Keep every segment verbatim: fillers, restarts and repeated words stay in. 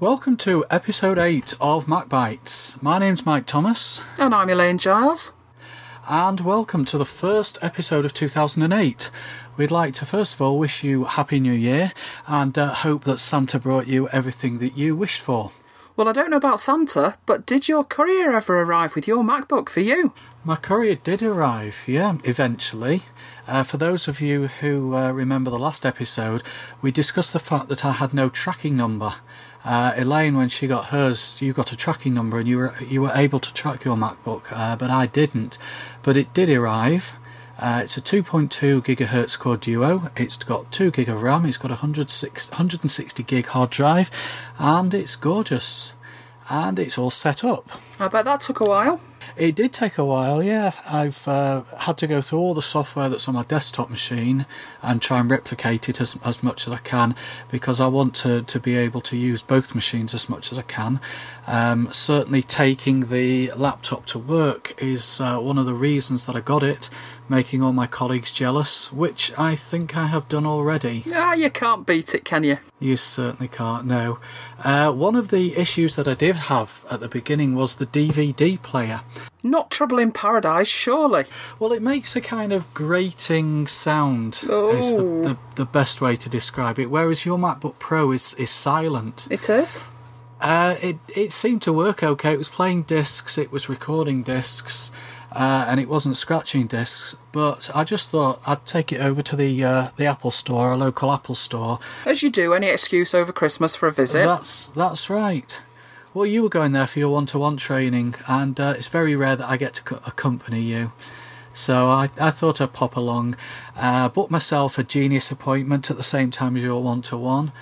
Welcome to episode eight of Mac Bites. My name's Mike Thomas. And I'm Elaine Giles. And welcome to the first episode of two thousand eight. We'd like to first of all wish you Happy New Year and uh, hope that Santa brought you everything that you wished for. Well, I don't know about Santa, but did your courier ever arrive with your MacBook for you? My courier did arrive, yeah, eventually. Uh, for those of you who uh, remember the last episode, we discussed the fact that I had no tracking number. Uh, Elaine, when she got hers, you got a tracking number and you were you were able to track your MacBook, uh, but I didn't. But it did arrive. Uh, it's a two point two gigahertz core duo. It's got two gig of RAM. It's got a one hundred sixty gig hard drive, and it's gorgeous. And it's all set up. I bet that took a while. It did take a while, yeah. I've uh, had to go through all the software that's on my desktop machine and try and replicate it as, as much as I can, because I want to, to be able to use both machines as much as I can. Um, certainly taking the laptop to work is uh, one of the reasons that I got it, making all my colleagues jealous, which I think I have done already. Ah, you can't beat it, can you? You certainly can't, no. Uh, one of the issues that I did have at the beginning was the D V D player. Not Trouble in Paradise, surely. Well, it makes a kind of grating sound, Oh. is the, the, the best way to describe it, whereas your MacBook Pro is, is silent. It is? Uh, it, it seemed to work okay. It was playing discs, it was recording discs, uh, and it wasn't scratching discs, but I just thought I'd take it over to the uh, the Apple Store, a local Apple Store. As you do, any excuse over Christmas for a visit. That's, that's right. Well, you were going there for your one-to-one training, and uh, it's very rare that I get to co- accompany you. So I, I thought I'd pop along, uh, book myself a Genius appointment at the same time as your one-to-one,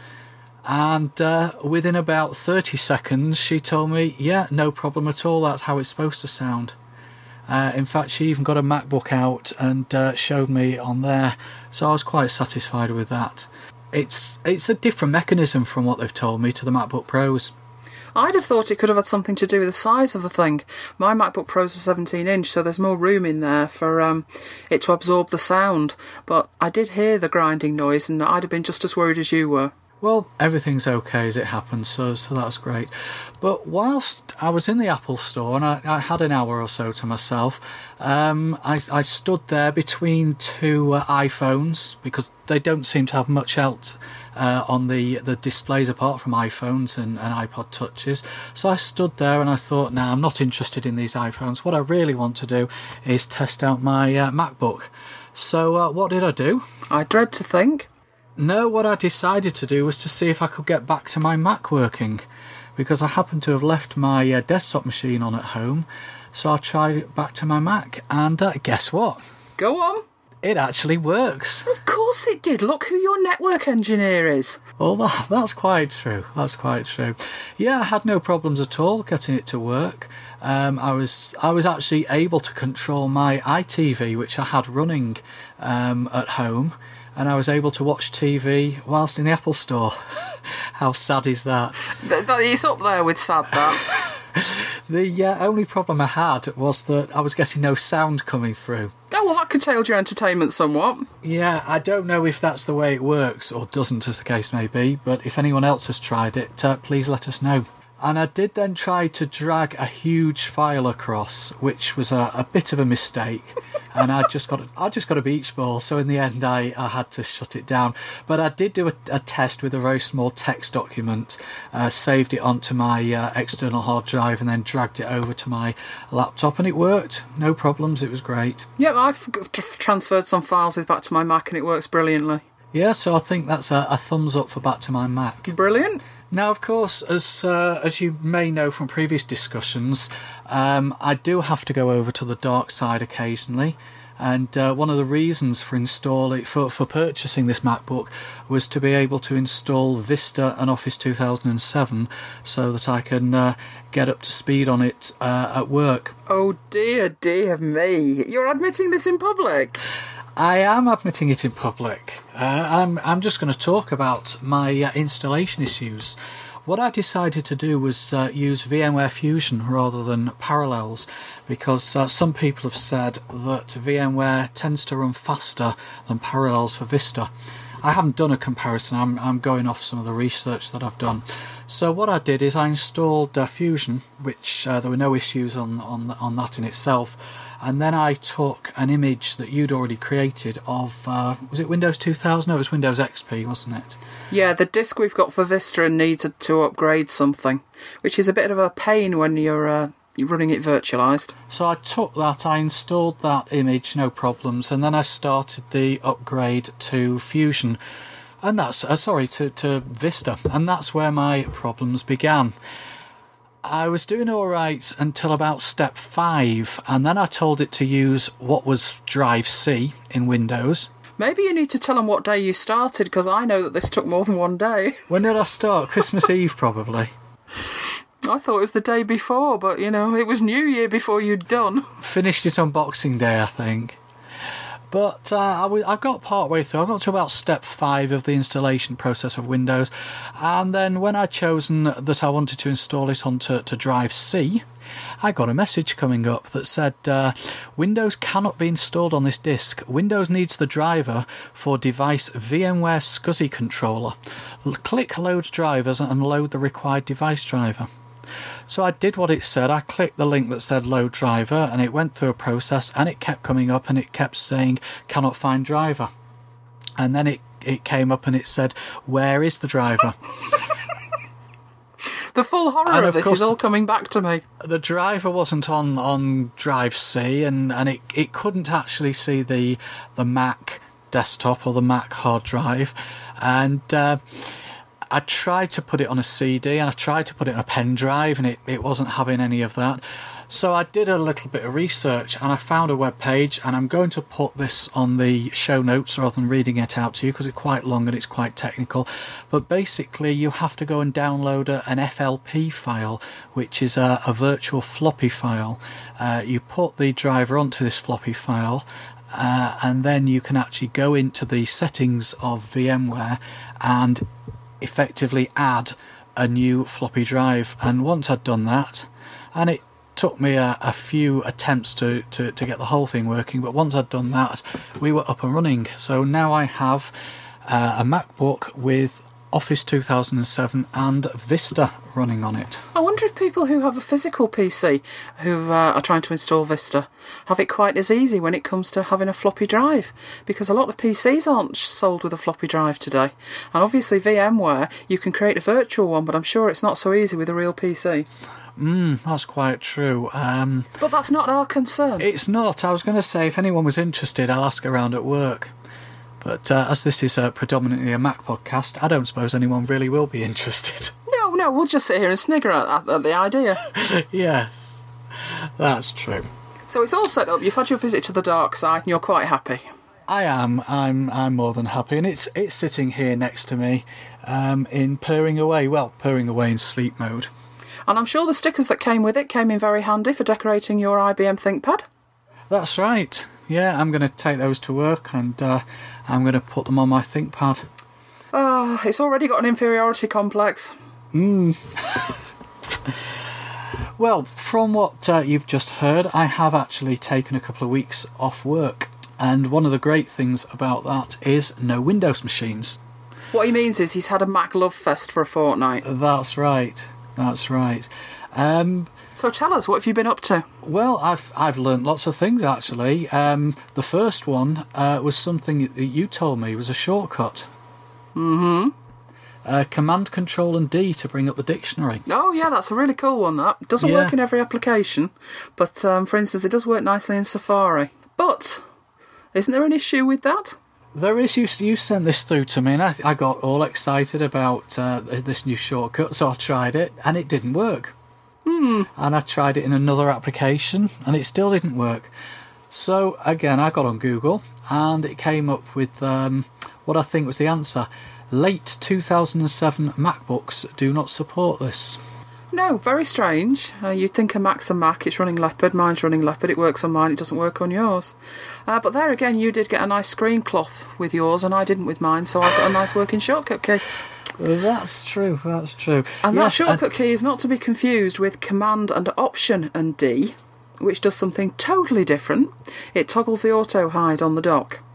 and uh, within about thirty seconds she told me, yeah, no problem at all, that's how it's supposed to sound. Uh, in fact, she even got a MacBook out and uh, showed me on there, so I was quite satisfied with that. It's, it's a different mechanism from what they've told me to the MacBook Pros. I'd have thought it could have had something to do with the size of the thing. My MacBook Pro's a seventeen inch, so there's more room in there for um, it to absorb the sound. But I did hear the grinding noise, and I'd have been just as worried as you were. Well, everything's okay as it happens, so so that's great. But whilst I was in the Apple Store, and I, I had an hour or so to myself, um, I, I stood there between two uh, iPhones, because they don't seem to have much else uh, on the, the displays apart from iPhones and, and iPod Touches. So I stood there and I thought, nah, I'm not interested in these iPhones. What I really want to do is test out my uh, MacBook. So uh, what did I do? I dread to think. No, what I decided to do was to see if I could get back to my Mac working, because I happened to have left my uh, desktop machine on at home, so I tried it back to my Mac, and uh, guess what? Go on. It actually works. Of course it did. Look who your network engineer is. Well, that, that's quite true. That's quite true. Yeah, I had no problems at all getting it to work. Um, I was I was actually able to control my iTV, which I had running um, at home, and I was able to watch T V whilst in the Apple Store. How sad is that? Th- th- It's up there with sad, that. The uh, only problem I had was that I was getting no sound coming through. Oh, well, that curtailed your entertainment somewhat. Yeah, I don't know if that's the way it works, or doesn't, as the case may be, but if anyone else has tried it, uh, please let us know. And I did then try to drag a huge file across, which was a, a bit of a mistake. And I just got I just got a beach ball, so in the end I, I had to shut it down. But I did do a, a test with a very small text document, uh, saved it onto my uh, external hard drive, and then dragged it over to my laptop, and it worked. No problems, it was great. Yep, I've t- transferred some files with back to my Mac, and it works brilliantly. Yeah, so I think that's a, a thumbs up for Back to My Mac. Brilliant. Now, of course, as uh, as you may know from previous discussions, um, I do have to go over to the dark side occasionally, and uh, one of the reasons for installing for for purchasing this MacBook was to be able to install Vista and Office two thousand seven, so that I can uh, get up to speed on it uh, at work. Oh dear, dear me! You're admitting this in public. I am admitting it in public. Uh, I'm, I'm just going to talk about my uh, installation issues. What I decided to do was uh, use VMware Fusion rather than Parallels, because uh, some people have said that VMware tends to run faster than Parallels for Vista. I haven't done a comparison, I'm, I'm going off some of the research that I've done. So what I did is I installed uh, Fusion, which uh, there were no issues on, on on that in itself, and then I took an image that you'd already created of, uh, was it Windows two thousand? No, it was Windows X P, wasn't it? Yeah, the disk we've got for Vista needed to upgrade something, which is a bit of a pain when you're, uh, you're running it virtualised. So I took that, I installed that image, no problems, and then I started the upgrade to Fusion. And that's, uh, sorry, to, to Vista. And that's where my problems began. I was doing all right until about step five, and then I told it to use what was Drive C in Windows. Maybe you need to tell them what day you started, because I know that this took more than one day. When did I start? Christmas Eve, probably. I thought it was the day before, but, you know, it was New Year before you'd done. Finished it on Boxing Day, I think. But uh, I, w- I got part way through. I got to about step five of the installation process of Windows. And then when I'd chosen that I wanted to install it onto to Drive C, I got a message coming up that said, uh, Windows cannot be installed on this disk. Windows needs the driver for device VMware SCSI controller. L- click Load Drivers and load the required device driver. So I did what it said. I clicked the link that said load driver, and it went through a process, and it kept coming up and it kept saying cannot find driver. And then it, it came up and it said, where is the driver? The full horror And of of this course- is all coming back to me. The driver wasn't on, on Drive C, and, and it, it couldn't actually see the the Mac desktop or the Mac hard drive. And uh, I tried to put it on a C D, and I tried to put it on a pen drive, and it, it wasn't having any of that. So I did a little bit of research, and I found a web page, and I'm going to put this on the show notes rather than reading it out to you because it's quite long and it's quite technical. But basically you have to go and download a, an F L P file, which is a, a virtual floppy file. Uh, you put the driver onto this floppy file, uh, and then you can actually go into the settings of VMware and effectively add a new floppy drive. And once I'd done that, and it took me a, a few attempts to, to, to get the whole thing working, but once I'd done that, we were up and running. So now I have uh, a MacBook with Office two thousand seven and Vista running on it. I wonder if people who have a physical P C who uh, are trying to install Vista have it quite as easy when it comes to having a floppy drive, because a lot of P Cs aren't sold with a floppy drive today. And obviously VMware, you can create a virtual one, but I'm sure it's not so easy with a real P C. Mm, that's quite true. Um, But that's not our concern. it's not. I was going to say, if anyone was interested, I'll ask around at work. But uh, as this is uh, predominantly a Mac podcast, I don't suppose anyone really will be interested. No, no, we'll just sit here and snigger at, at the idea. Yes, that's true. So it's all set up, you've had your visit to the dark side and you're quite happy. I am. I'm. I'm more than happy, and it's it's sitting here next to me, um, in purring away. Well, purring away in sleep mode. And I'm sure the stickers that came with it came in very handy for decorating your I B M ThinkPad. That's right. Yeah, I'm going to take those to work, and uh, I'm going to put them on my ThinkPad. Ah, it's already got an inferiority complex. Mm. Well, from what uh, you've just heard, I have actually taken a couple of weeks off work, and one of the great things about that is no Windows machines. What he means is he's had a Mac love fest for a fortnight. That's right. That's right. Um, So tell us, what have you been up to? well, I've I've learnt lots of things actually. Um, the first one uh, was something that you told me was a shortcut. Mm-hmm. Uh, Command, Control, and D to bring up the dictionary. Oh, yeah, that's a really cool one, that. It doesn't Yeah. work in every application, but, um, for instance, it does work nicely in Safari. But, isn't there an issue with that? There is, you, you sent this through to me, and I, I got all excited about uh, this new shortcut, so I tried it, and it didn't work. Hmm. And I tried it in another application, and it still didn't work. So, again, I got on Google, and it came up with um, what I think was the answer. Late two thousand seven MacBooks do not support this. No, very strange. Uh, you'd think a Mac's a Mac, it's running Leopard, mine's running Leopard, it works on mine, it doesn't work on yours. Uh, but there again, you did get a nice screen cloth with yours, and I didn't with mine, so I've got a nice working shortcut key. That's true, that's true. And that Yes, shortcut key is not to be confused with Command and Option and D, which does something totally different. It toggles the auto hide on the dock.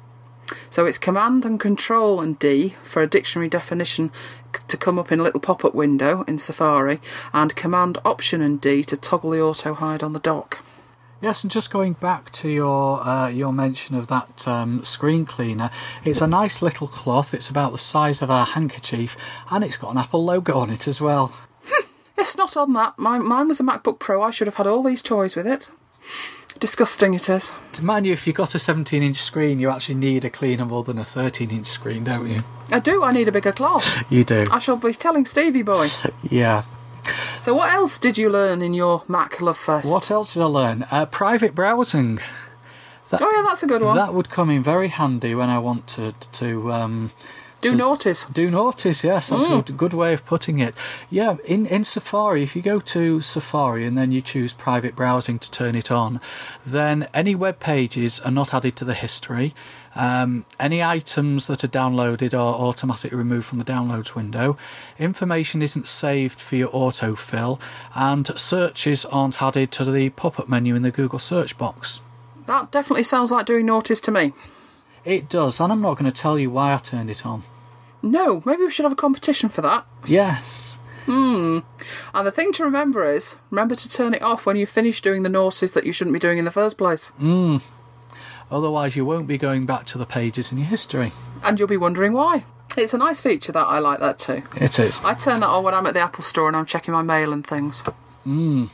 So it's Command and Control and D for a dictionary definition to come up in a little pop-up window in Safari, and Command Option and D to toggle the auto hide on the dock. Yes, and just going back to your uh, your mention of that um, screen cleaner, it's a nice little cloth. It's about the size of our handkerchief, and it's got an Apple logo on it as well. Yes, not on that. Mine, mine was a MacBook Pro. I should have had all these toys with it. Disgusting it is. To mind you, if you've got a seventeen inch screen, you actually need a cleaner more than a thirteen inch screen, don't you? I do. I need a bigger cloth. You do. I shall be telling Stevie boy. Yeah. So what else did you learn in your Mac Love Fest? What else did I learn? Uh, private browsing. That, oh yeah, that's a good one. That would come in very handy when I wanted to... Um, do to, notice. Do notice, yes. That's mm. a good, good way of putting it. Yeah, in, in Safari, if you go to Safari and then you choose private browsing to turn it on, then any web pages are not added to the history. Um, any items that are downloaded are automatically removed from the downloads window. Information isn't saved for your autofill, and searches aren't added to the pop-up menu in the Google search box. That definitely sounds like doing notice to me. It does, and I'm not going to tell you why I turned it on. No, maybe we should have a competition for that. Yes. Hmm. And the thing to remember is, remember to turn it off when you finish doing the notices that you shouldn't be doing in the first place. Hmm. Otherwise, you won't be going back to the pages in your history. And you'll be wondering why. It's a nice feature, that. I like that too. It is. I turn that on when I'm at the Apple Store and I'm checking my mail and things. Mm.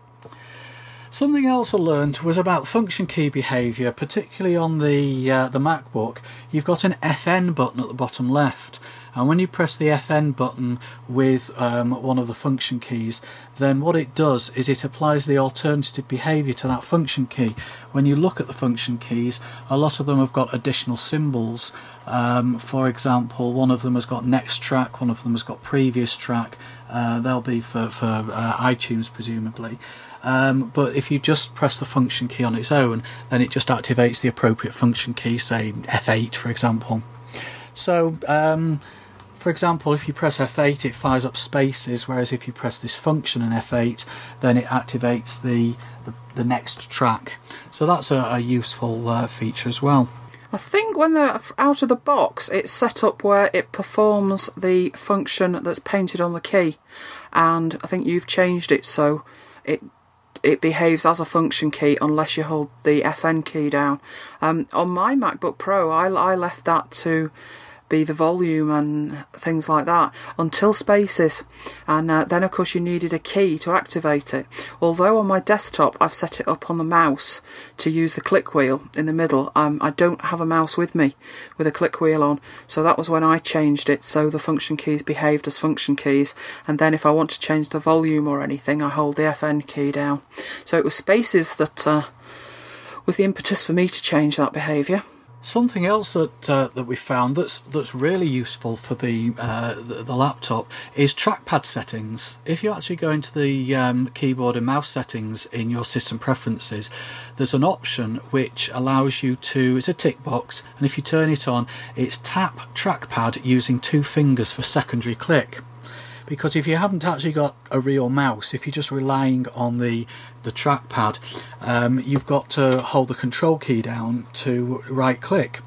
Something else I learned was about function key behaviour, particularly on the uh, the MacBook. You've got an F N button at the bottom left. And when you press the F N button with um, one of the function keys, then what it does is it applies the alternative behaviour to that function key. When you look at the function keys, a lot of them have got additional symbols. Um, for example, one of them has got next track, one of them has got previous track. Uh, they'll be for, for uh, iTunes, presumably. Um, but if you just press the function key on its own, then it just activates the appropriate function key, say F eight, for example. So, um, for example, if you press F eight, it fires up spaces, whereas if you press this function in F eight, then it activates the, the, the next track. So that's a, a useful uh, feature as well. I think when they're out of the box, it's set up where it performs the function that's painted on the key. And I think you've changed it so it it behaves as a function key unless you hold the F N key down. Um, on my MacBook Pro, I, I left that to be the volume and things like that until spaces, and uh, then of course you needed a key to activate it. Although on my desktop I've set it up on the mouse to use the click wheel in the middle, um, I don't have a mouse with me with a click wheel on, so that was when I changed it so the function keys behaved as function keys, and then if I want to change the volume or anything I hold the F N key down. So it was spaces that uh, was the impetus for me to change that behaviour. Something else that uh, that we found that's that's really useful for the, uh, the the laptop is trackpad settings. If you actually go into the um, keyboard and mouse settings in your system preferences, there's an option which allows you to, it's a tick box, and if you turn it on, it's tap trackpad using two fingers for secondary click. Because if you haven't actually got a real mouse, if you're just relying on the the trackpad, um, you've got to hold the control key down to right click.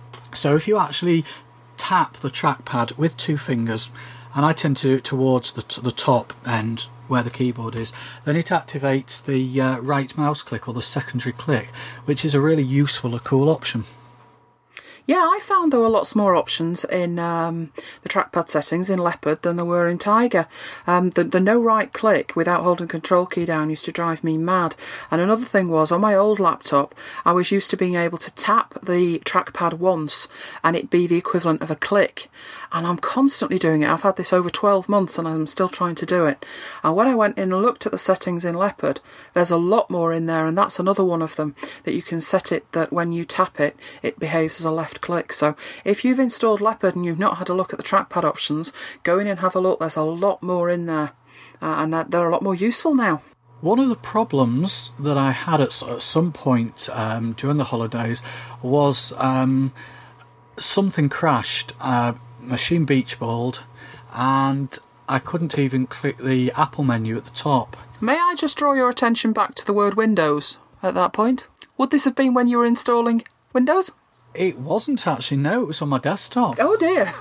So if you actually tap the trackpad with two fingers, and I tend to do it towards the, t the top end where the keyboard is, then it activates the uh, right mouse click or the secondary click, which is a really useful, a cool option. Yeah, I found there were lots more options in um, the trackpad settings in Leopard than there were in Tiger. Um, the, the no right click without holding control key down used to drive me mad. And another thing was, on my old laptop, I was used to being able to tap the trackpad once and it be the equivalent of a click. And I'm constantly doing it. I've had this over twelve months and I'm still trying to do it. And when I went in and looked at the settings in Leopard, there's a lot more in there, and that's another one of them, that you can set it that when you tap it, it behaves as a left click. So if you've installed Leopard and you've not had a look at the trackpad options, go in and have a look. There's a lot more in there, uh, and they're a lot more useful now. One of the problems that I had at, at some point um, during the holidays was um, something crashed. Uh, machine beach balled, and I couldn't even click the Apple menu at the top. May I just draw your attention back to the word Windows at that point? Would this have been when you were installing Windows? It wasn't actually, no, it was on my desktop. Oh dear.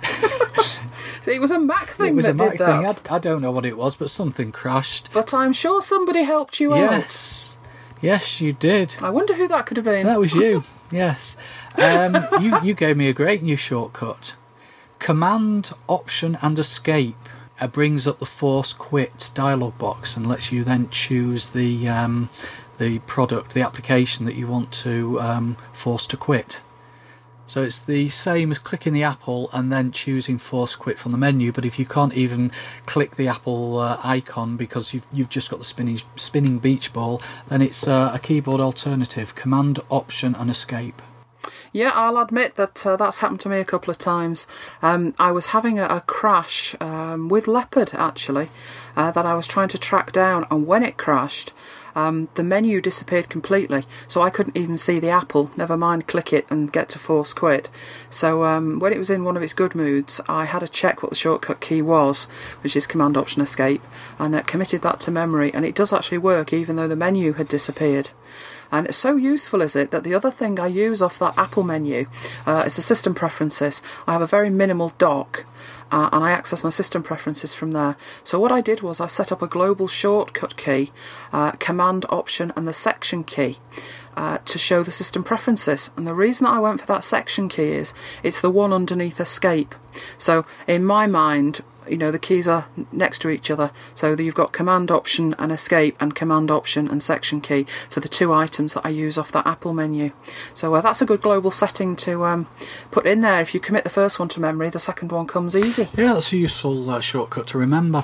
It was a Mac thing It was that a Mac did that. thing. I, I don't know what it was, but something crashed. But I'm sure somebody helped you out. Yes. Yes, you did. I wonder who that could have been. That was you. Yes. Um, you, you gave me a great new shortcut. Command, Option and Escape uh, brings up the Force Quit dialog box and lets you then choose the um, the product, the application that you want to um, force to quit. So it's the same as clicking the apple and then choosing Force Quit from the menu, but if you can't even click the apple uh, icon because you've, you've just got the spinning, spinning beach ball, then it's uh, a keyboard alternative, Command, Option and Escape. Yeah, I'll admit that uh, that's happened to me a couple of times. Um, I was having a, a crash um, with Leopard, actually, uh, that I was trying to track down, and when it crashed, um, the menu disappeared completely, so I couldn't even see the apple, never mind click it and get to Force Quit. So um, when it was in one of its good moods, I had to check what the shortcut key was, which is Command, Option, Escape, and uh, committed that to memory, and it does actually work even though the menu had disappeared. And it's so useful, is it, that the other thing I use off that Apple menu uh, is the system preferences. I have a very minimal dock, uh, and I access my system preferences from there. So what I did was I set up a global shortcut key, uh, Command, Option and the section key, uh, to show the system preferences. And the reason that I went for that section key is it's the one underneath Escape. So in my mind, you know, the keys are next to each other, so that you've got Command, Option and Escape and Command, Option and section key for the two items that I use off that Apple menu. So uh, that's a good global setting to um, put in there. If you commit the first one to memory, the second one comes easy. Yeah, that's a useful uh, shortcut to remember.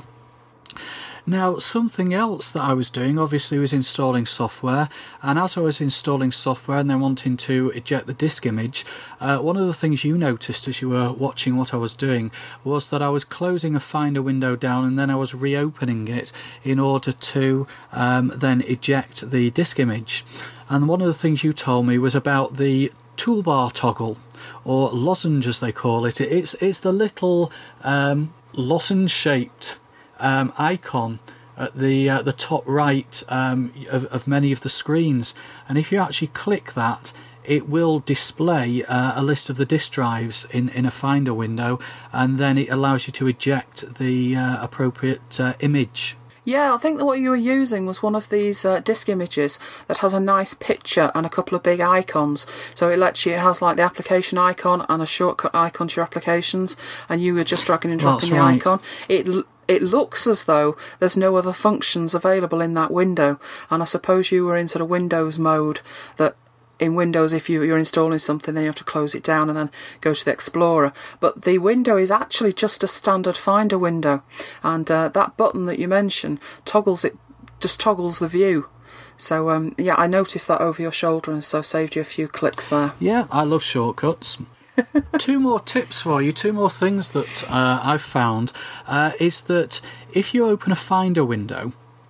Now, something else that I was doing, obviously, was installing software, and as I was installing software and then wanting to eject the disk image, uh, one of the things you noticed as you were watching what I was doing was that I was closing a Finder window down and then I was reopening it in order to um, then eject the disk image. And one of the things you told me was about the toolbar toggle, or lozenge as they call it. It's, it's the little um, lozenge-shaped Um, icon at the uh, the top right um, of, of many of the screens, and if you actually click that, it will display uh, a list of the disk drives in, in a Finder window, and then it allows you to eject the uh, appropriate uh, image. Yeah, I think that what you were using was one of these uh, disk images that has a nice picture and a couple of big icons. So it lets you, it has like the application icon and a shortcut icon to your applications, and you were just dragging and dropping That's the right. icon. It It looks as though there's no other functions available in that window, and I suppose you were in sort of Windows mode, that in Windows if you, you're installing something then you have to close it down and then go to the Explorer. But the window is actually just a standard Finder window, and uh, that button that you mentioned toggles it, just toggles the view. So um, yeah, I noticed that over your shoulder and so saved you a few clicks there. Yeah, I love shortcuts. Two more tips for you, two more things that uh, I've found, uh, is that if you open a Finder window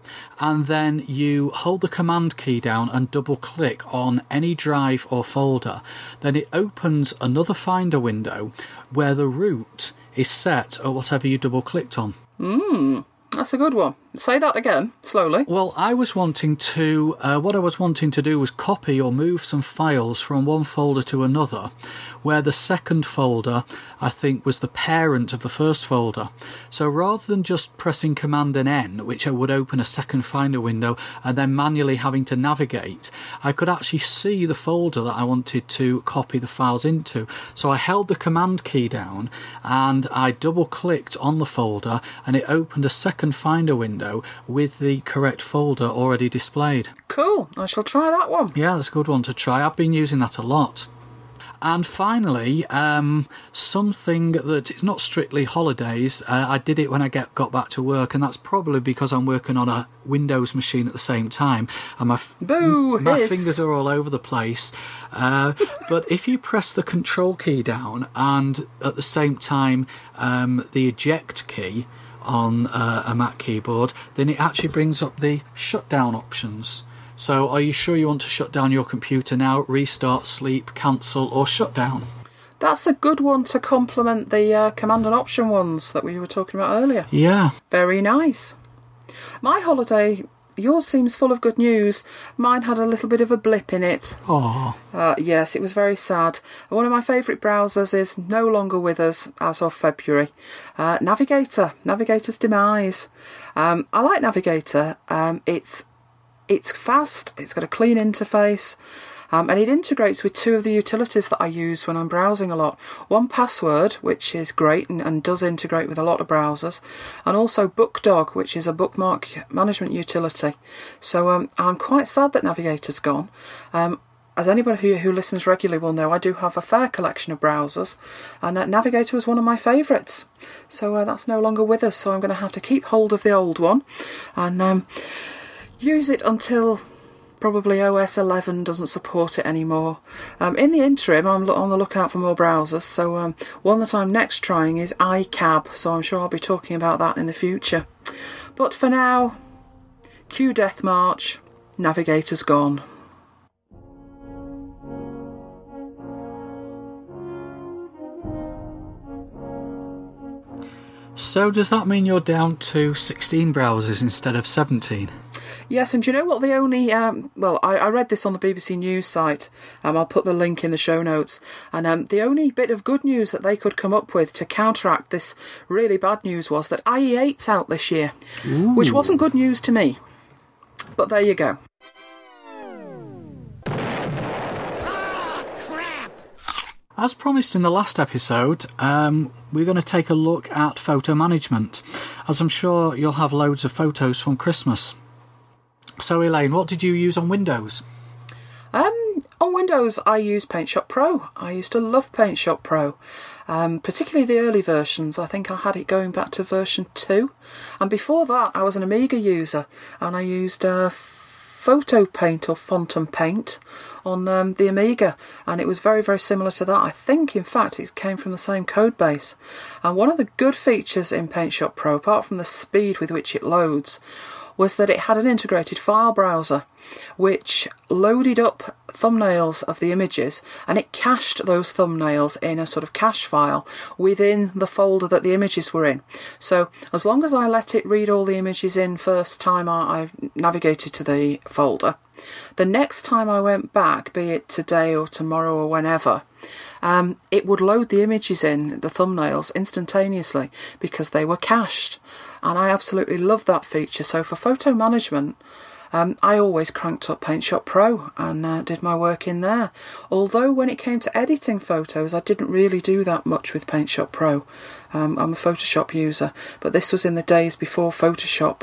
and then you hold the Command key down and double click on any drive or folder, then it opens another Finder window where the root is set at whatever you double clicked on. Mmm, that's a good one. Say that again, slowly. Well, I was wanting to, uh, what I was wanting to do was copy or move some files from one folder to another, where the second folder, I think, was the parent of the first folder. So rather than just pressing Command and N, which I would open a second Finder window, and then manually having to navigate, I could actually see the folder that I wanted to copy the files into. So I held the Command key down, and I double-clicked on the folder, and it opened a second Finder window with the correct folder already displayed. Cool, I shall try that one. Yeah, that's a good one to try. I've been using that a lot. And finally, um, something that is not strictly holidays, uh, I did it when I get, got back to work, and that's probably because I'm working on a Windows machine at the same time, and my, f- Boo, my hiss. fingers are all over the place. Uh, but if you press the Control key down and at the same time um, the Eject key on uh, a Mac keyboard, then it actually brings up the shutdown options. So are you sure you want to shut down your computer now, restart, sleep, cancel or shut down? That's a good one to complement the uh, Command and Option ones that we were talking about earlier. Yeah. Very nice. My holiday yours seems full of good news. Mine had a little bit of a blip in it. Oh. Uh, yes, it was very sad. One of my favourite browsers is no longer with us as of February. Uh, Navigator. Navigator's demise. Um, I like Navigator. Um, it's it's fast. It's got a clean interface. Um, and it integrates with two of the utilities that I use when I'm browsing a lot. one Password, which is great and, and does integrate with a lot of browsers, and also BookDog, which is a bookmark management utility. So um, I'm quite sad that Navigator's gone. Um, as anybody who, who listens regularly will know, I do have a fair collection of browsers, and uh, Navigator was one of my favourites. So uh, that's no longer with us, so I'm going to have to keep hold of the old one and um, use it until probably O S eleven doesn't support it anymore. Um, in the interim, I'm on the lookout for more browsers, so um, one that I'm next trying is iCab, so I'm sure I'll be talking about that in the future. But for now, cue Death March, Navigator's gone. So does that mean you're down to sixteen browsers instead of seventeen? Yes, and do you know what the only... Um, well, I, I read this on the B B C News site. Um, I'll put the link in the show notes. And um, the only bit of good news that they could come up with to counteract this really bad news was that I E eight's out this year. Ooh. Which wasn't good news to me. But there you go. As promised in the last episode, um, we're going to take a look at photo management, as I'm sure you'll have loads of photos from Christmas. So Elaine, what did you use on Windows? Um, on Windows I use PaintShop Pro. I used to love PaintShop Pro, um, particularly the early versions. I think I had it going back to version two. And before that I was an Amiga user, and I used uh, Photo Paint or Phantom Paint on um, the Amiga, and it was very very similar to that. I think in fact it came from the same code base. And one of the good features in PaintShop Pro, apart from the speed with which it loads, was that it had an integrated file browser which loaded up thumbnails of the images, and it cached those thumbnails in a sort of cache file within the folder that the images were in. So as long as I let it read all the images in first time I, I navigated to the folder, the next time I went back, be it today or tomorrow or whenever, um, it would load the images in, the thumbnails, instantaneously because they were cached. And I absolutely love that feature. So for photo management, um, I always cranked up PaintShop Pro and uh, did my work in there. Although when it came to editing photos, I didn't really do that much with PaintShop Pro. Um, I'm a Photoshop user, but this was in the days before Photoshop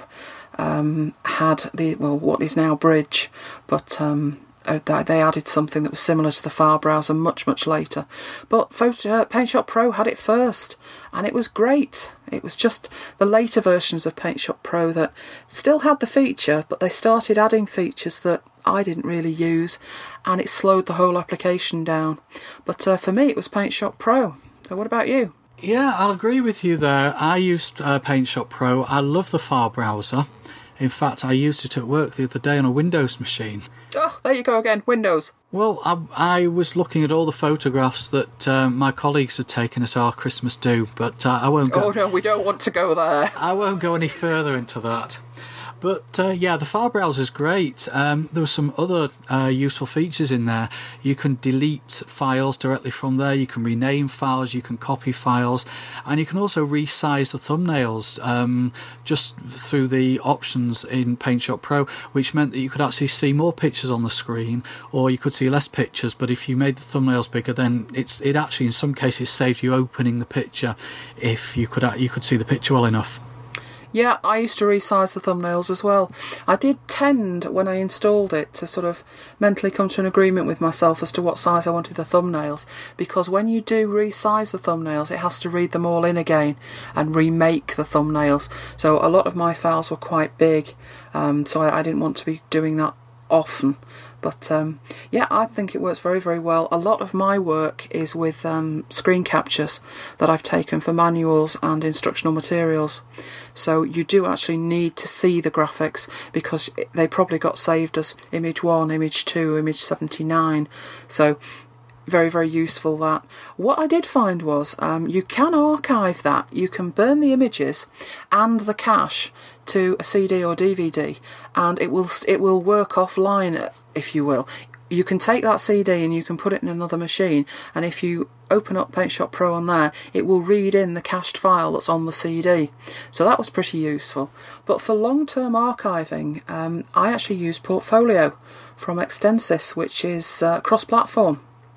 um, had the, well, what is now Bridge, but um, they added something that was similar to the file browser much, much later. But Photo, uh, PaintShop Pro had it first, and it was great. It was just the later versions of PaintShop Pro that still had the feature, but they started adding features that I didn't really use, and it slowed the whole application down. But uh, for me, it was PaintShop Pro. So what about you? Yeah, I'll agree with you there. I used uh, PaintShop Pro. I love the file browser. In fact, I used it at work the other day on a Windows machine. Oh, there you go again, Windows. Well, I, I was looking at all the photographs that uh, my colleagues had taken at our Christmas do, but uh, I won't go... Oh no, we don't want to go there. I won't go any further into that. But uh, yeah, the file browser's great. Um, there were some other uh, useful features in there. You can delete files directly from there, you can rename files, you can copy files, and you can also resize the thumbnails um, just through the options in PaintShop Pro, which meant that you could actually see more pictures on the screen, or you could see less pictures. But if you made the thumbnails bigger, then it's it actually in some cases saved you opening the picture if you could you could see the picture well enough. Yeah, I used to resize the thumbnails as well. I did tend, when I installed it, to sort of mentally come to an agreement with myself as to what size I wanted the thumbnails, because when you do resize the thumbnails, it has to read them all in again and remake the thumbnails. So a lot of my files were quite big, um, so I, I didn't want to be doing that often. But um, yeah, I think it works very, very well. A lot of my work is with um, screen captures that I've taken for manuals and instructional materials. So you do actually need to see the graphics because they probably got saved as image one, image two, image seventy-nine. So very, very useful, that. What I did find was um, you can archive that. You can burn the images and the cache to a C D or D V D, and it will it will work offline, if you will. You can take that C D and you can put it in another machine, and if you open up PaintShop Pro on there, it will read in the cached file that's on the C D. So that was pretty useful. But for long-term archiving, um, I actually use Portfolio from Extensys, which is uh, cross-platform.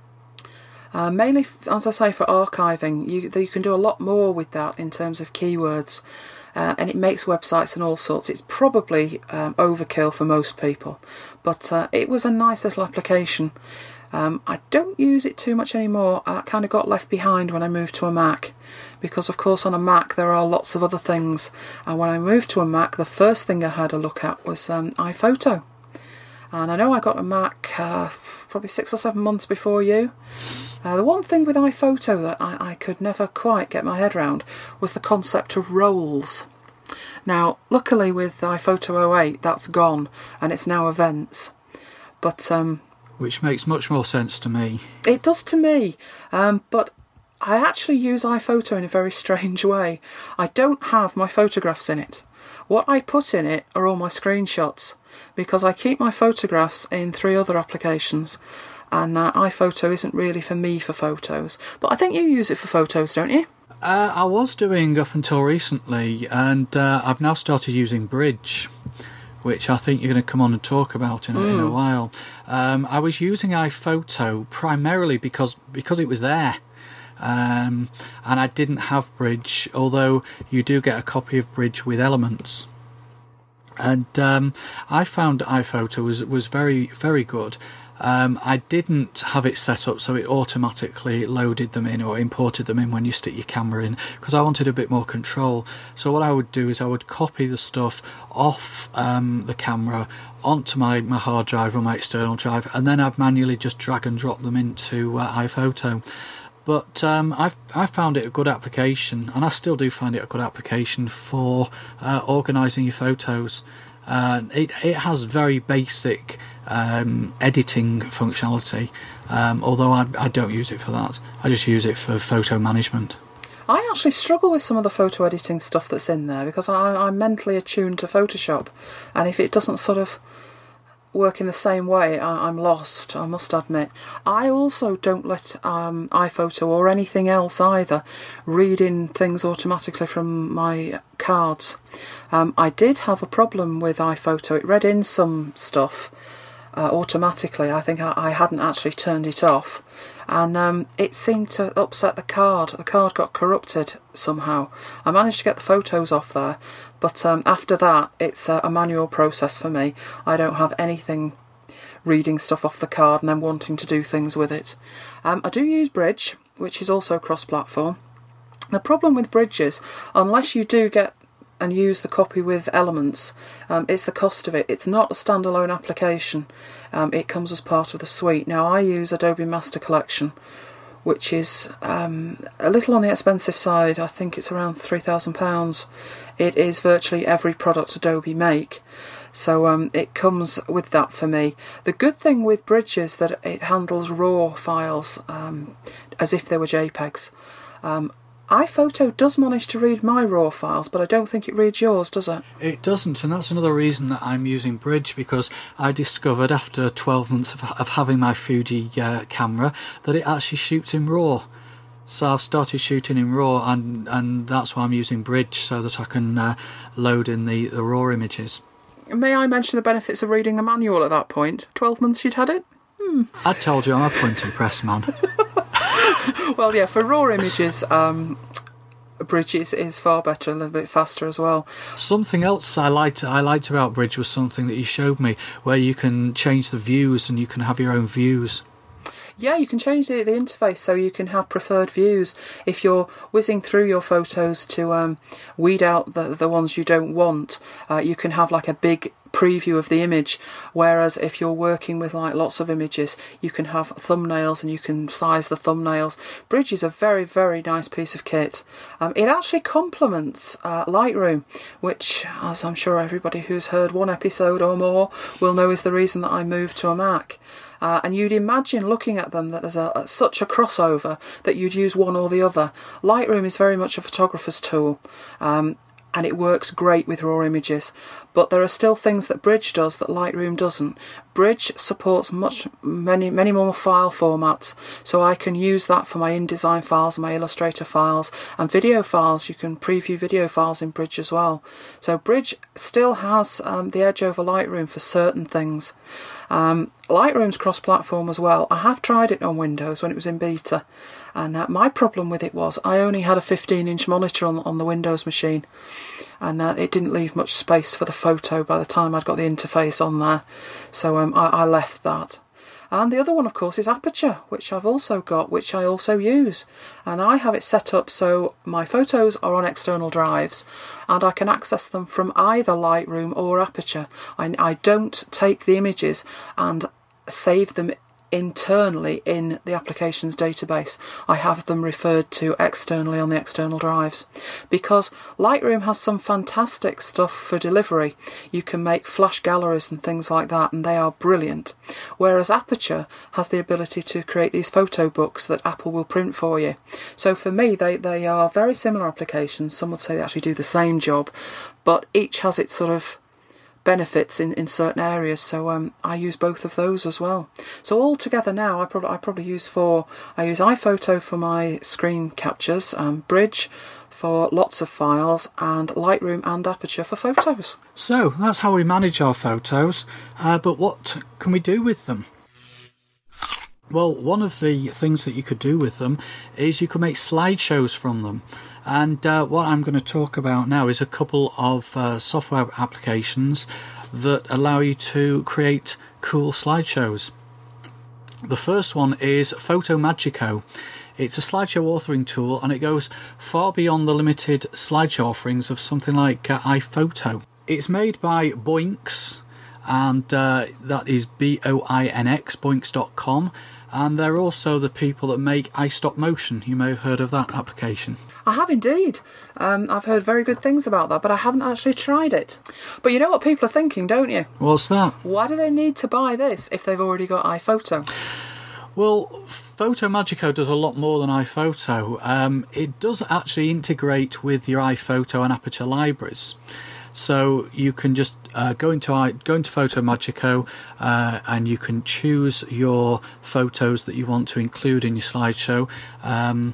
Uh, mainly, as I say, for archiving. You, you can do a lot more with that in terms of keywords, uh, and it makes websites and all sorts. It's probably um, overkill for most people, but uh, it was a nice little application. Um, I don't use it too much anymore. I kind of got left behind when I moved to a Mac, because of course on a Mac there are lots of other things, and when I moved to a Mac, the first thing I had a look at was um, iPhoto. And I know I got a Mac uh, probably six or seven months before you. Uh, the one thing with iPhoto that I, I could never quite get my head around was the concept of roles. Now, luckily with iPhoto oh eight, that's gone, and it's now events. But um, which makes much more sense to me. It does to me, um, but I actually use iPhoto in a very strange way. I don't have my photographs in it. What I put in it are all my screenshots, because I keep my photographs in three other applications, and uh, iPhoto isn't really for me for photos. But I think you use it for photos, don't you? Uh, I was doing up until recently, and uh, I've now started using Bridge, which I think you're going to come on and talk about in, mm. in a while. Um, I was using iPhoto primarily because because it was there. Um, and I didn't have Bridge, although you do get a copy of Bridge with Elements. And um, I found iPhoto was was very very good. Um, I didn't have it set up so it automatically loaded them in or imported them in when you stick your camera in, because I wanted a bit more control. So what I would do is I would copy the stuff off um, the camera onto my, my hard drive or my external drive, and then I'd manually just drag and drop them into uh, iPhoto. But um, I've, I found it a good application, and I still do find it a good application for uh, organising your photos. Uh, it, it has very basic um, editing functionality, um, although I, I don't use it for that. I just use it for photo management. I actually struggle with some of the photo editing stuff that's in there, because I, I'm mentally attuned to Photoshop, and if it doesn't sort of work in the same way, I, I'm lost, I must admit. I also don't let um, iPhoto or anything else either read in things automatically from my cards. Um, I did have a problem with iPhoto. It read in some stuff uh, automatically. I think I, I hadn't actually turned it off, and um, it seemed to upset the card. The card got corrupted somehow. I managed to get the photos off there, but um, after that it's a, a manual process for me. I don't have anything reading stuff off the card and then wanting to do things with it. Um, I do use Bridge, which is also cross-platform. The problem with Bridge is, unless you do get and use the copy with Elements, um, it's the cost of it. It's not a standalone application. Um, it comes as part of the suite. Now, I use Adobe Master Collection, which is um, a little on the expensive side. I think it's around three thousand pounds. It is virtually every product Adobe make, so um, it comes with that for me. The good thing with Bridge is that it handles RAW files um, as if they were JPEGs. Um, iPhoto does manage to read my RAW files, but I don't think it reads yours, does it? It doesn't, and that's another reason that I'm using Bridge, because I discovered after twelve months of, of having my Fuji uh, camera that it actually shoots in RAW. So I've started shooting in RAW, and, and that's why I'm using Bridge, so that I can uh, load in the, the RAW images. May I mention the benefits of reading the manual at that point? twelve months you'd had it? Hmm. I told you I'm a print and press man. Well, yeah, for RAW images, um, Bridge is, is far better, a little bit faster as well. Something else I liked I liked about Bridge was something that you showed me, where you can change the views and you can have your own views. Yeah, you can change the, the interface so you can have preferred views. If you're whizzing through your photos to um, weed out the, the ones you don't want, uh, you can have like a big preview of the image, whereas if you're working with like lots of images, you can have thumbnails and you can size the thumbnails. Bridge is a very very nice piece of kit. Um, it actually complements uh, Lightroom, which, as I'm sure everybody who's heard one episode or more will know, is the reason that I moved to a Mac. Uh, and you'd imagine looking at them that there's a, a, such a crossover that you'd use one or the other. Lightroom is very much a photographer's tool, um, and it works great with raw images. But there are still things that Bridge does that Lightroom doesn't. Bridge supports much, many, many more file formats, so I can use that for my InDesign files, my Illustrator files, and video files. You can preview video files in Bridge as well. So Bridge still has um, the edge over Lightroom for certain things. Um, Lightroom's cross-platform as well. I have tried it on Windows when it was in beta, and uh, my problem with it was I only had a fifteen inch monitor on, on the Windows machine, and uh, it didn't leave much space for the photo by the time I'd got the interface on there, so um, I, I left that. And the other one, of course, is Aperture, which I've also got, which I also use. And I have it set up so my photos are on external drives and I can access them from either Lightroom or Aperture. I, I don't take the images and save them internally in the application's database. I have them referred to externally on the external drives, because Lightroom has some fantastic stuff for delivery. You can make flash galleries and things like that, and they are brilliant, whereas Aperture has the ability to create these photo books that Apple will print for you. So for me, they, they are very similar applications. Some would say they actually do the same job, but each has its sort of benefits in, in certain areas, so um, I use both of those as well. So all together now, I probably I probably use four. I use iPhoto for my screen captures, um, Bridge for lots of files, and Lightroom and Aperture for photos. So that's how we manage our photos, uh, but what can we do with them? Well, one of the things that you could do with them is you could make slideshows from them. And uh, what I'm going to talk about now is a couple of uh, software applications that allow you to create cool slideshows. The first one is Photomagico. It's a slideshow authoring tool, and it goes far beyond the limited slideshow offerings of something like uh, iPhoto. It's made by Boinx, and uh, that is B O I N X, boinx dot com. And they're also the people that make iStopMotion. You may have heard of that application. I have indeed. Um, I've heard very good things about that, but I haven't actually tried it. But you know what people are thinking, don't you? What's that? Why do they need to buy this if they've already got iPhoto? Well, Photomagico does a lot more than iPhoto. Um, it does actually integrate with your iPhoto and Aperture libraries. So you can just uh, go into I, go into Photomagico uh, and you can choose your photos that you want to include in your slideshow, um,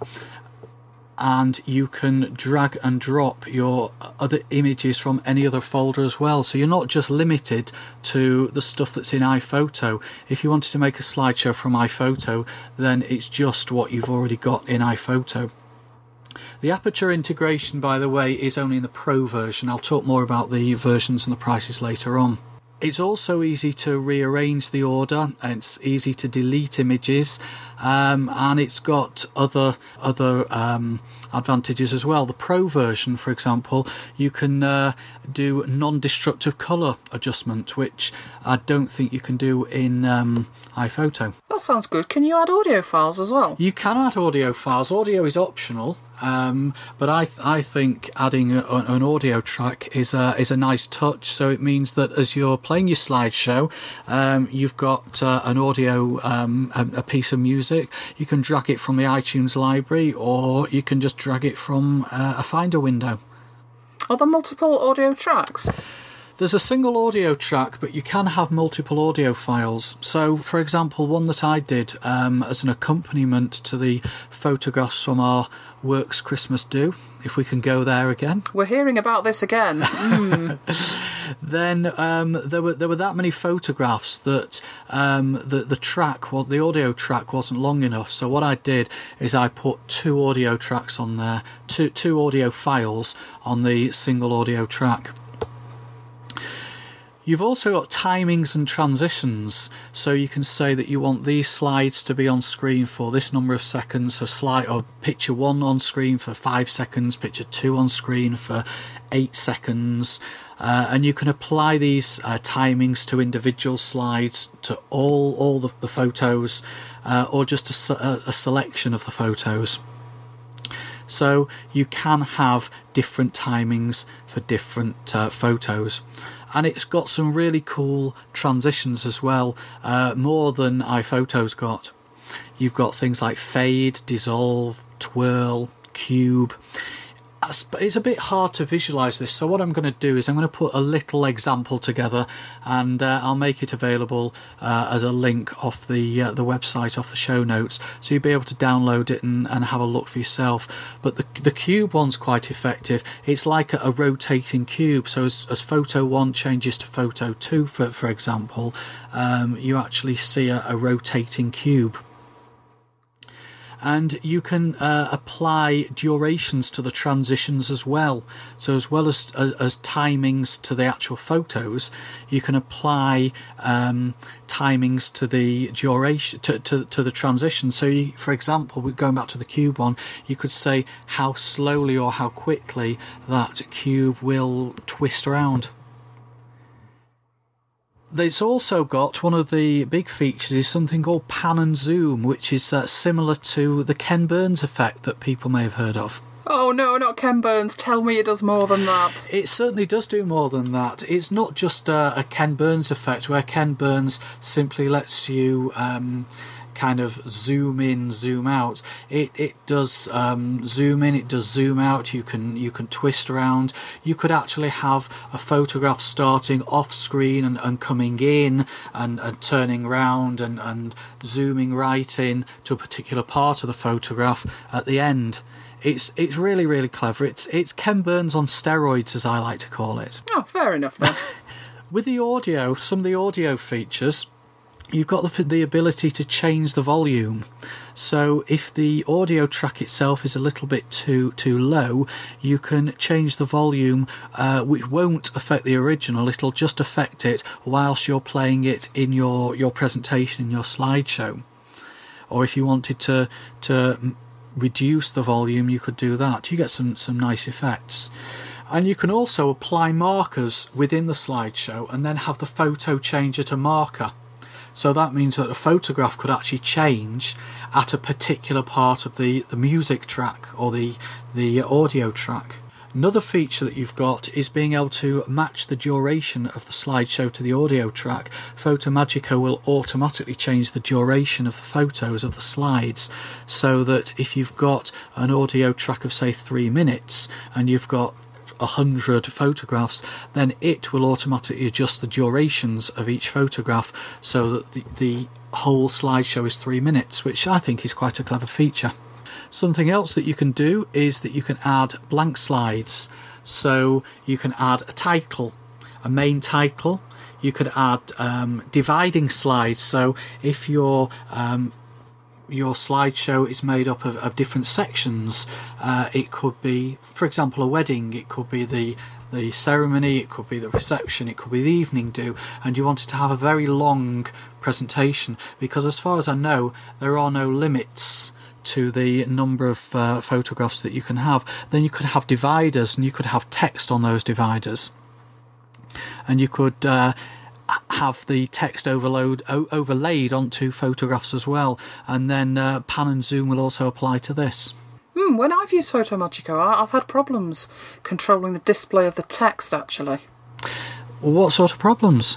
and you can drag and drop your other images from any other folder as well. So you're not just limited to the stuff that's in iPhoto. If you wanted to make a slideshow from iPhoto, then it's just what you've already got in iPhoto. The Aperture integration, by the way, is only in the Pro version. I'll talk more about the versions and the prices later on. It's also easy to rearrange the order, and it's easy to delete images, um, and it's got other other um, advantages as well. The Pro version, for example, you can uh, do non-destructive colour adjustment, which I don't think you can do in um, iPhoto. That sounds good. Can you add audio files as well? You can add audio files. Audio is optional. Um, but I th I think adding a, an audio track is a, is a nice touch. So it means that as you're playing your slideshow, um, you've got uh, an audio, um, a, a piece of music. You can drag it from the iTunes library, or you can just drag it from uh, a Finder window. Are there multiple audio tracks? There's a single audio track, but you can have multiple audio files. So, for example, one that I did um, as an accompaniment to the photographs from our Works Christmas Do, if we can go there again. We're hearing about this again. Mm. Then um, there were there were that many photographs that um, the the track, well, the audio track wasn't long enough. So what I did is I put two audio tracks on there, two two audio files on the single audio track. You've also got timings and transitions, so you can say that you want these slides to be on screen for this number of seconds, so slide or picture one on screen for five seconds, picture two on screen for eight seconds, uh, and you can apply these uh, timings to individual slides, to all all the, the photos, uh, or just a, a selection of the photos. So you can have different timings for different uh, photos. And it's got some really cool transitions as well, uh, more than iPhoto's got. You've got things like fade, dissolve, twirl, cube. It's a bit hard to visualize this, so what I'm going to do is I'm going to put a little example together, and uh, I'll make it available uh, as a link off the uh, the website, off the show notes, so you'll be able to download it and, and have a look for yourself. But the the cube one's quite effective. It's like a, a rotating cube, so as, as photo one changes to photo two, for for example, um, you actually see a, a rotating cube. And you can uh, apply durations to the transitions as well. So as well as, as as timings to the actual photos, you can apply um, timings to the duration, to, to, to the transition. So you, for example, going back to the cube one, you could say how slowly or how quickly that cube will twist around. It's also got, one of the big features is something called pan and zoom, which is uh, similar to the Ken Burns effect that people may have heard of. Oh no, not Ken Burns. Tell me it does more than that. It certainly does do more than that. It's not just a, a Ken Burns effect, where Ken Burns simply lets you um, kind of zoom in, zoom out. It it does um, zoom in, it does zoom out. You can you can twist around. You could actually have a photograph starting off screen and, and coming in and, and turning round and, and zooming right in to a particular part of the photograph at the end. It's it's really, really clever. It's it's Ken Burns on steroids, as I like to call it. Oh, fair enough then. With the audio, some of the audio features, you've got the, the ability to change the volume. So if the audio track itself is a little bit too too low, you can change the volume, uh, which won't affect the original. It'll just affect it whilst you're playing it in your, your presentation, in your slideshow. Or if you wanted to to reduce the volume, you could do that. You get some, some nice effects. And you can also apply markers within the slideshow and then have the photo change at a marker. So that means that a photograph could actually change at a particular part of the, the music track or the, the audio track. Another feature that you've got is being able to match the duration of the slideshow to the audio track. Photomagico will automatically change the duration of the photos of the slides, so that if you've got an audio track of, say, three minutes and you've got a hundred photographs, then it will automatically adjust the durations of each photograph so that the, the whole slideshow is three minutes, which I think is quite a clever feature. Something else that you can do is that you can add blank slides. So you can add a title, a main title. You could add um, dividing slides. So if your um, your slideshow is made up of, of different sections, uh, it could be, for example, a wedding. It could be the the ceremony, it could be the reception, it could be the evening do, and you wanted to have a very long presentation, because as far as I know, there are no limits to the number of uh, photographs that you can have. Then you could have dividers, and you could have text on those dividers, and you could uh, have the text overload o- overlaid onto photographs as well, and then uh, pan and zoom will also apply to this. Hmm, when I've used Photomagico, I- I've had problems controlling the display of the text, actually. What sort of problems?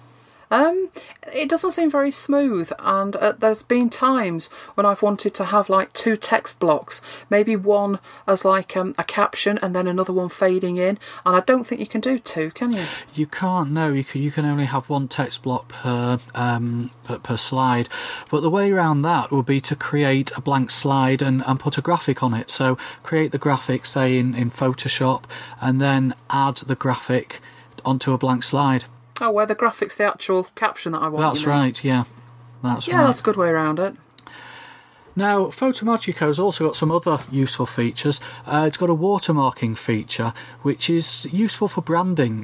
Um, it doesn't seem very smooth, and uh, there's been times when I've wanted to have like two text blocks, maybe one as like um, a caption and then another one fading in, and I don't think you can do two, can you? You can't, no, you can, you can only have one text block per, um, per, per slide, but the way around that would be to create a blank slide and, and put a graphic on it. So create the graphic, say in, in Photoshop, and then add the graphic onto a blank slide. Oh, where the graphic's the actual caption that I want. That's right, yeah. That's yeah, right. that's a good way around it. Now, Photomagico's also got some other useful features. Uh, it's got a watermarking feature, which is useful for branding.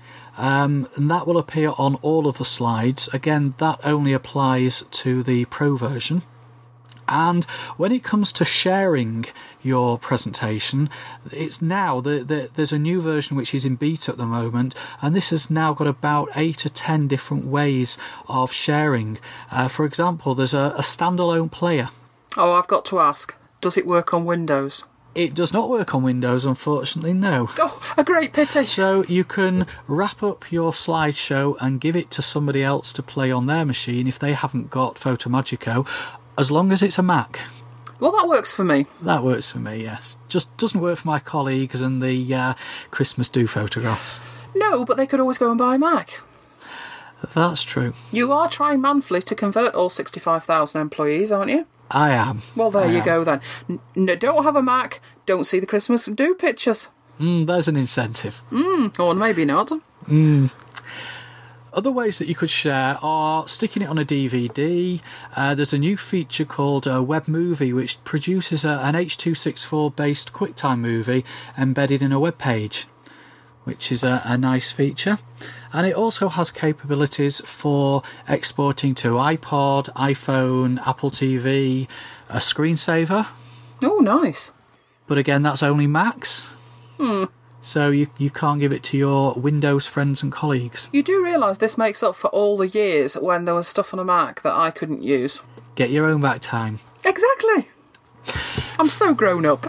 Um, and that will appear on all of the slides. Again, that only applies to the Pro version. And when it comes to sharing your presentation, it's now the, the, there's a new version which is in beta at the moment, and this has now got about eight or ten different ways of sharing. Uh, for example, there's a, a standalone player. Oh, I've got to ask, does it work on Windows? It does not work on Windows, unfortunately, no. Oh, a great pity. So you can wrap up your slideshow and give it to somebody else to play on their machine if they haven't got Photomagico, as long as it's a Mac. Well, that works for me. That works for me, yes. Just doesn't work for my colleagues and the uh, Christmas do photographs. No, but they could always go and buy a Mac. That's true. You are trying manfully to convert all sixty-five thousand employees, aren't you? I am. Well, there I you am. go then. N- don't have a Mac, don't see the Christmas do pictures. Mm, there's an incentive. Mm, or maybe not. Mm. Other ways that you could share are sticking it on a D V D. Uh, there's a new feature called uh, Web Movie, which produces a, an H two sixty-four based QuickTime movie embedded in a web page, which is a, a nice feature. And it also has capabilities for exporting to iPod, iPhone, Apple T V, a screensaver. Oh, nice. But again, that's only Macs. Hmm. So you, you can't give it to your Windows friends and colleagues. You do realise this makes up for all the years when there was stuff on a Mac that I couldn't use. Get your own back time. Exactly. I'm so grown up.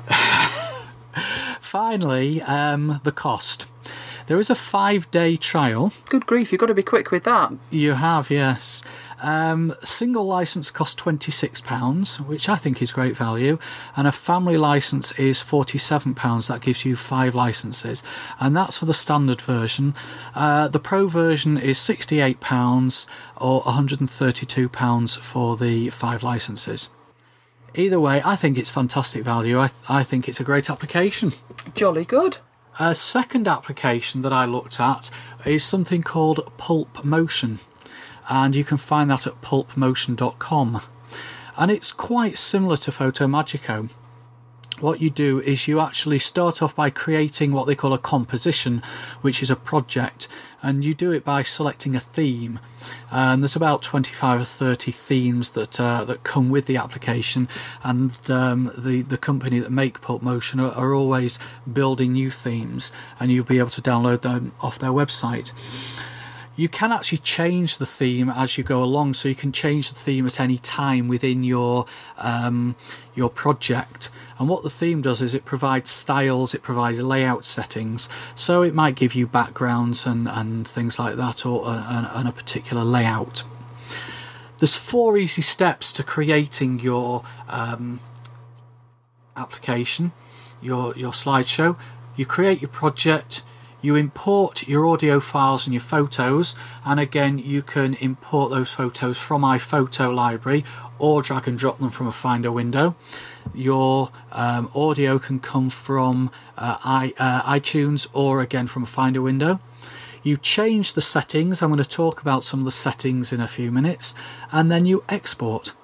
Finally, um, the cost. There is a five-day trial. Good grief, you've got to be quick with that. You have, yes. Um, single licence costs twenty-six pounds, which I think is great value, and a family licence is forty-seven pounds. That gives you five licences, and that's for the standard version. Uh, the Pro version is sixty-eight pounds or one hundred thirty-two pounds for the five licences. Either way, I think it's fantastic value. I, th- I think it's a great application. Jolly good. A second application that I looked at is something called Pulp Motion, and you can find that at pulp motion dot com, and it's quite similar to Photomagico. What you do is you actually start off by creating what they call a composition, which is a project, and you do it by selecting a theme. And there's about twenty-five or thirty themes that uh, that come with the application, and um, the the company that make Pulp Motion are, are always building new themes, and you'll be able to download them off their website. You can actually change the theme as you go along, so you can change the theme at any time within your um, your project. And what the theme does is it provides styles, it provides layout settings, so it might give you backgrounds and, and things like that, or a, and a particular layout. There's four easy steps to creating your um, application, your your slideshow. You create your project. You import your audio files and your photos, and again you can import those photos from iPhoto library or drag and drop them from a Finder window. Your um, audio can come from uh, I, uh, iTunes or again from a Finder window. You change the settings. I'm going to talk about some of the settings in a few minutes, and then you export.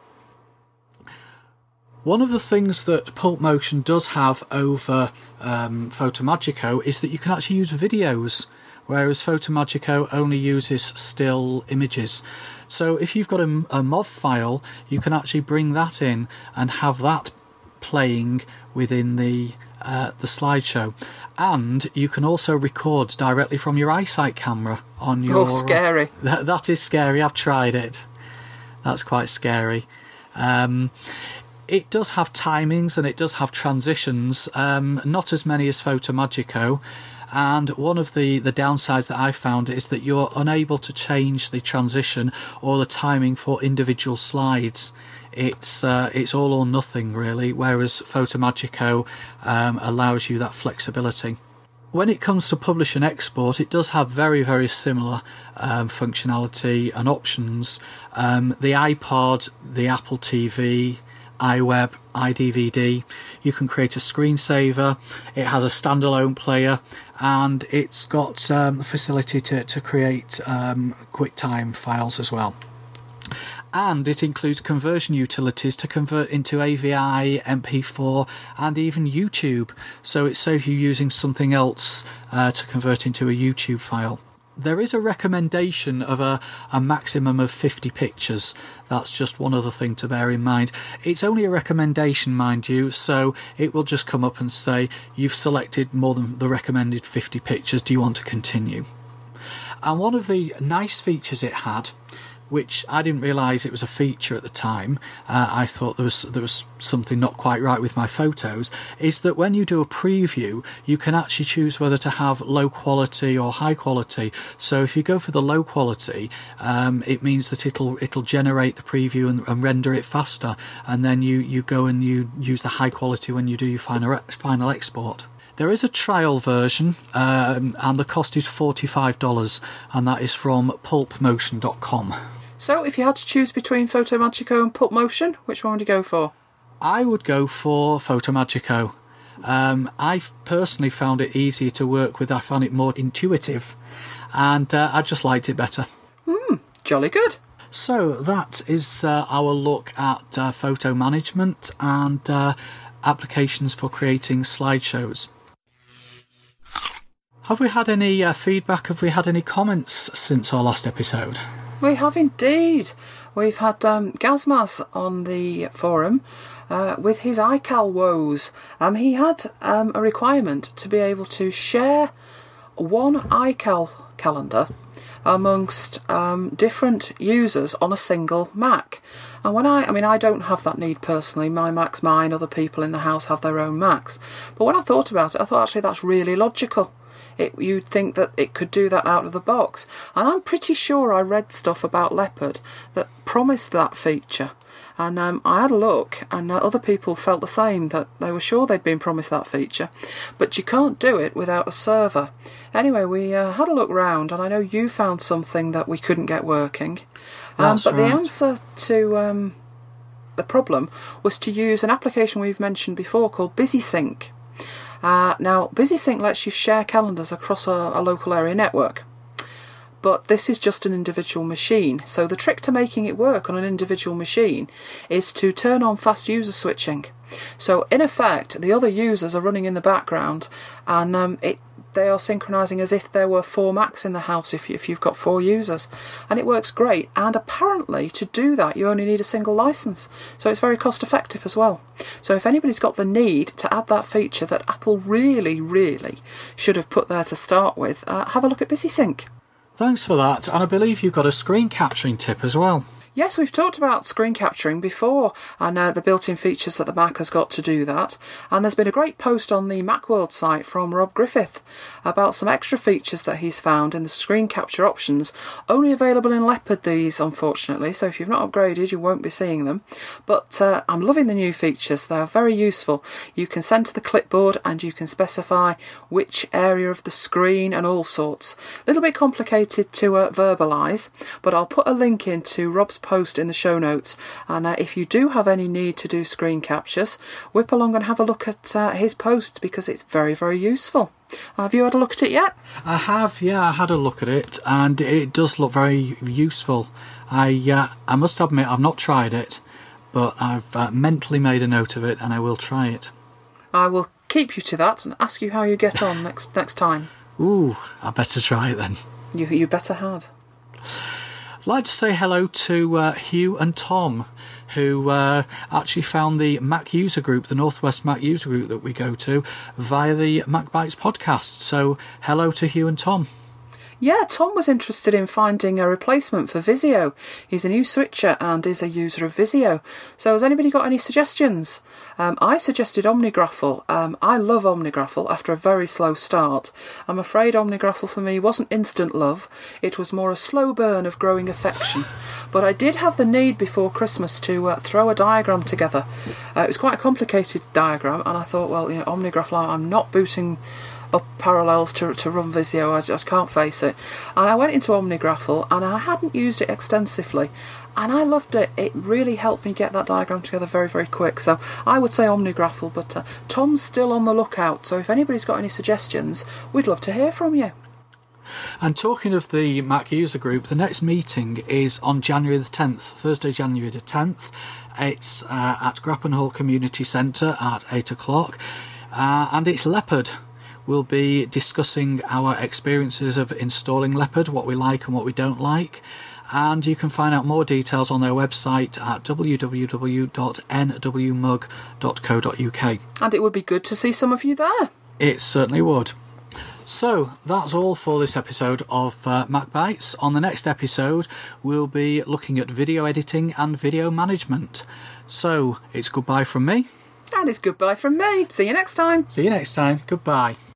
One of the things that Pulp Motion does have over um, Photomagico is that you can actually use videos, whereas Photomagico only uses still images. So if you've got a, a M O V file, you can actually bring that in and have that playing within the uh, the slideshow. And you can also record directly from your iSight camera on your... Oh, scary. That, that is scary. I've tried it. That's quite scary. Um... It does have timings and it does have transitions, um, not as many as Photomagico, and one of the, the downsides that I found is that you're unable to change the transition or the timing for individual slides. It's uh, it's all or nothing really, whereas Photomagico um, allows you that flexibility. When it comes to publish and export, it does have very, very similar um, functionality and options. Um, the iPod, the Apple T V, iWeb, iDVD, you can create a screensaver. It has a standalone player, and it's got um, the facility to, to create um, QuickTime files as well. And it includes conversion utilities to convert into A V I, M P four, and even YouTube. So it saves you using something else uh, to convert into a YouTube file. There is a recommendation of a, a maximum of fifty pictures. That's just one other thing to bear in mind. It's only a recommendation, mind you, so it will just come up and say, you've selected more than the recommended fifty pictures, do you want to continue? And one of the nice features it had which I didn't realise it was a feature at the time. Uh, I thought there was there was something not quite right with my photos, is that when you do a preview, you can actually choose whether to have low quality or high quality. So if you go for the low quality, um, it means that it'll it'll generate the preview and, and render it faster, and then you, you go and you use the high quality when you do your final final export. There is a trial version, um, and the cost is forty-five dollars, and that is from pulp motion dot com. So, if you had to choose between PhotoMagico and Pulp Motion, which one would you go for? I would go for PhotoMagico. Um, I personally found it easier to work with. I found it more intuitive, and uh, I just liked it better. Hmm, jolly good. So that is uh, our look at uh, photo management and uh, applications for creating slideshows. Have we had any uh, feedback? Have we had any comments since our last episode? We have indeed. We've had um, Gazmaz on the forum uh, with his iCal woes. Um, he had um, a requirement to be able to share one iCal calendar amongst um, different users on a single Mac. And when I, I mean, I don't have that need personally. My Mac's mine, other people in the house have their own Macs. But when I thought about it, I thought actually that's really logical. It, you'd think that it could do that out of the box. And I'm pretty sure I read stuff about Leopard that promised that feature. And um, I had a look, and uh, other people felt the same, that they were sure they'd been promised that feature. But you can't do it without a server. Anyway, we uh, had a look round, and I know you found something that we couldn't get working. Um, That's but right. the answer to um, the problem was to use an application we've mentioned before called BusySync. Uh, now, BusySync lets you share calendars across a, a local area network. But this is just an individual machine. So the trick to making it work on an individual machine is to turn on fast user switching. So in effect, the other users are running in the background, and um, it, they are synchronizing as if there were four Macs in the house if, you, if you've got four users. And it works great. And apparently to do that, you only need a single license. So it's very cost effective as well. So if anybody's got the need to add that feature that Apple really, really should have put there to start with, uh, have a look at BusySync. Thanks for that, and I believe you've got a screen capturing tip as well. Yes, we've talked about screen capturing before, and uh, the built-in features that the Mac has got to do that. And there's been a great post on the Macworld site from Rob Griffith about some extra features that he's found in the screen capture options. Only available in Leopard, these, unfortunately, so if you've not upgraded, you won't be seeing them. But uh, I'm loving the new features. They're very useful. You can send to the clipboard, and you can specify which area of the screen and all sorts. A little bit complicated to uh, verbalise, but I'll put a link into Rob's post in the show notes, and uh, if you do have any need to do screen captures, whip along and have a look at uh, his post, because it's very, very useful. Have you had a look at it yet? I have, yeah, I had a look at it, and it does look very useful. I uh, I must admit, I've not tried it, but I've uh, mentally made a note of it, and I will try it. I will keep you to that and ask you how you get on next next time. Ooh, I better try it then. You you better had. I'd like to say hello to uh, Hugh and Tom, who uh, actually found the Mac user group, the Northwest Mac user group that we go to, via the Mac Bytes podcast. So hello to Hugh and Tom. Yeah, Tom was interested in finding a replacement for Visio. He's a new switcher and is a user of Visio. So has anybody got any suggestions? Um, I suggested OmniGraffle. Um, I love OmniGraffle after a very slow start. I'm afraid OmniGraffle for me wasn't instant love. It was more a slow burn of growing affection. But I did have the need before Christmas to uh, throw a diagram together. Uh, it was quite a complicated diagram, and I thought, well, you know, OmniGraffle, I'm not booting up parallels to to run Visio. I just can't face it. And I went into OmniGraffle, and I hadn't used it extensively, and I loved it. It really helped me get that diagram together very, very quick. So I would say OmniGraffle, but uh, Tom's still on the lookout, so if anybody's got any suggestions, we'd love to hear from you. And talking of the Mac user group, the next meeting is on January the tenth, Thursday, January the tenth. It's uh, at Grappenhall Community Centre at eight o'clock, uh, and it's Leopard. We'll be discussing our experiences of installing Leopard, what we like and what we don't like, and you can find out more details on their website at w w w dot n w mug dot co dot u k. And it would be good to see some of you there. It certainly would. So that's all for this episode of uh, Mac Bytes. On the next episode, we'll be looking at video editing and video management. So it's goodbye from me. And it's goodbye from me. See you next time. See you next time. Goodbye.